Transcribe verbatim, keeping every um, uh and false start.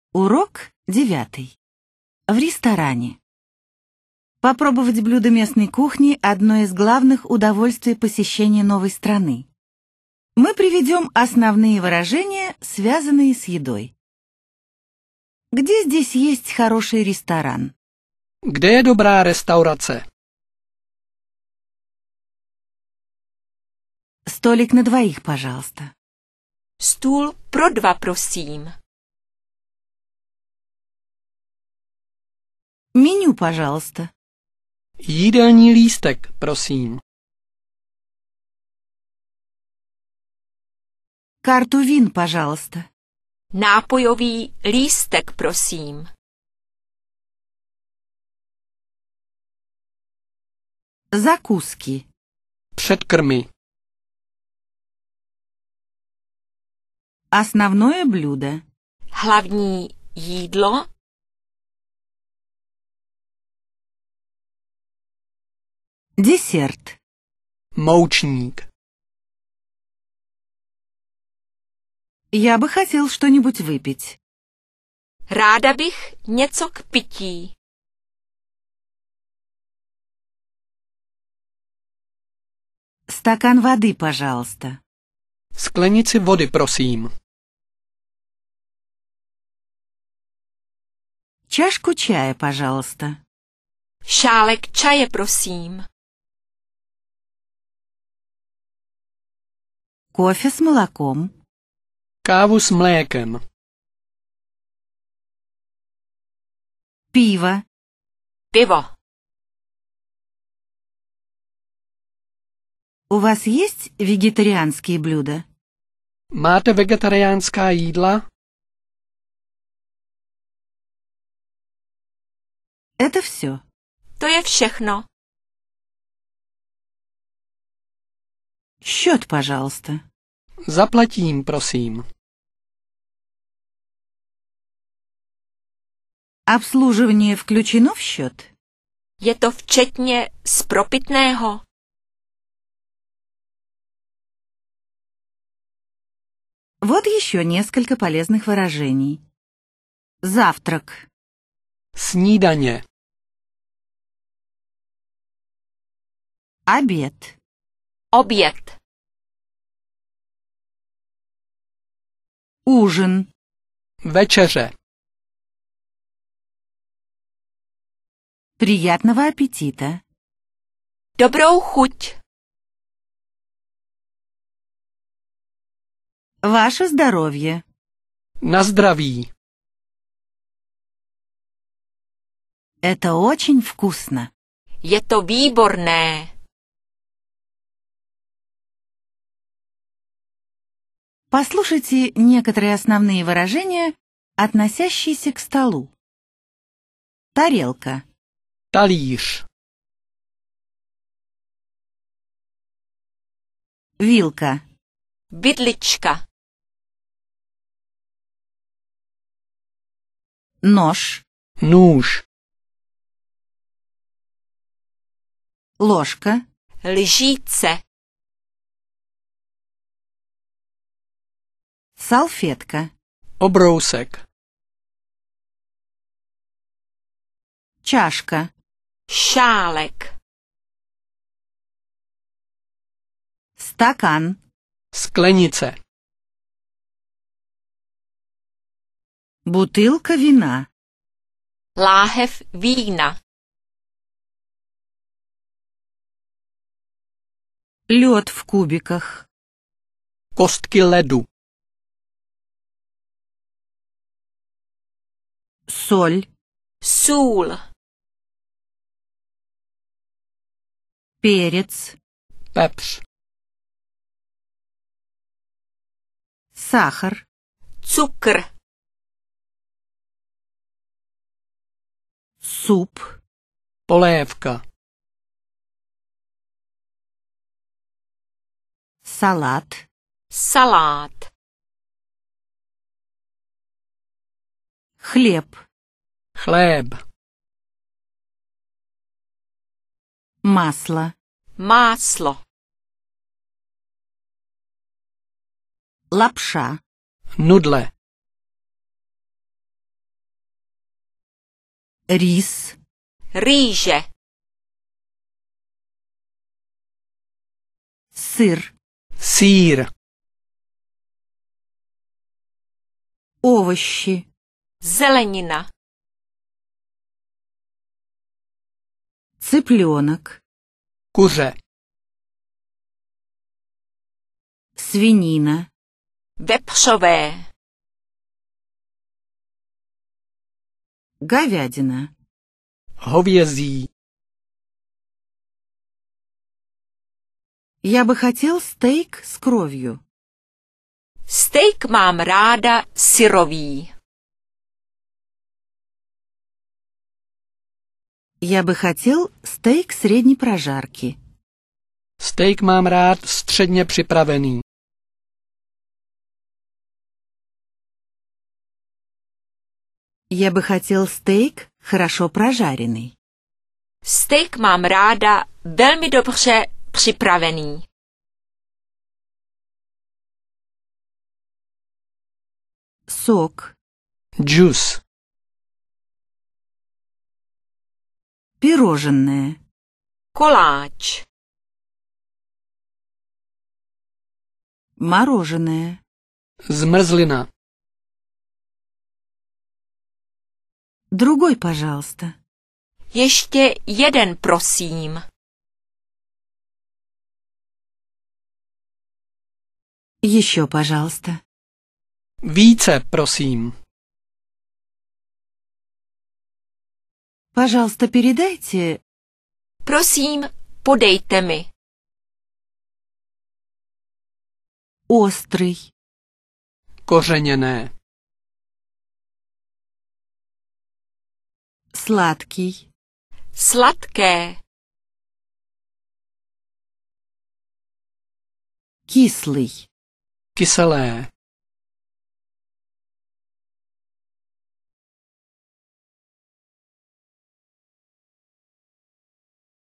Урок девятый. В ресторане. Попробовать блюда местной кухни – одно из главных удовольствий посещения новой страны. Мы приведем основные выражения, связанные с едой. Где здесь есть хороший ресторан? Kde je dobrá restaurace? Столик на двоих, пожалуйста. Stůl pro dva, prosím. Меню, пожалуйста. Jídelní lístek, prosím. Карту вин, пожалуйста. Nápojový lístek, prosím. Закуски. Předkrmy. Основное блюдо. Hlavní jídlo. Десерт. Moučník. Я бы хотел что-нибудь выпить. Ráda bych něco k pití. Стакан воды, пожалуйста. Sklenici vody, prosím. Чашку чая, пожалуйста. Šálek čaje, prosím. Кофе с молоком. Kávu s mlékem. Пиво. Pivo. У вас есть вегетарианские блюда? Máte vegetariánská jídla? Это все. To je všechno. Счет, пожалуйста. Zaplatím, prosím. Обслуживание включено в счет? Je to včetně z propitného. Вот еще несколько полезных выражений. Завтрак. Snídaně. Обед. Oběd. Ужин. Večeře. Приятного аппетита. Dobrou chuť. Ваше здоровье. Na zdraví. Это очень вкусно. Je to výborné. Послушайте некоторые основные выражения, относящиеся к столу. Тарелка. Talíř. Вилка. Vidlička. Нож. Nůž. Ложка. Lžíce. Салфетка. Obrousek. Чашка. Šálek. Стакан. Sklenice. Бутылка вина. Láhev vína. Лед в кубиках. Kostky ledu. Соль. Sůl. Перец. Pepř. Сахар. Cukr. Суп. Polévka. Салат. Salát. Хлеб. Chléb. Масло. Máslo. Лапша. Nudle. рис, rýže, сыр, Sýr. овощи, zelenina, цыпленок, Kuře. свинина, vepřové, говядина. Hovězí. Я бы хотел стейк с кровью. steak mám ráda syrový. Я бы хотел стейк средней прожарки. Steak mám rád středně připravený. Я бы хотел стейк хорошо прожаренный. Steak mám ráda velmi dobře připravený. Сок, Džus. пирожное, Koláč, мороженое, Zmrzlina. другой, пожалуйста. ještě jeden prosím. Еще, пожалуйста. Více, prosím. Пожалуйста, передайте. Prosím, podejte mi. Острый, Kořeněné. сладкий, Sladké, кислый, Kyselé.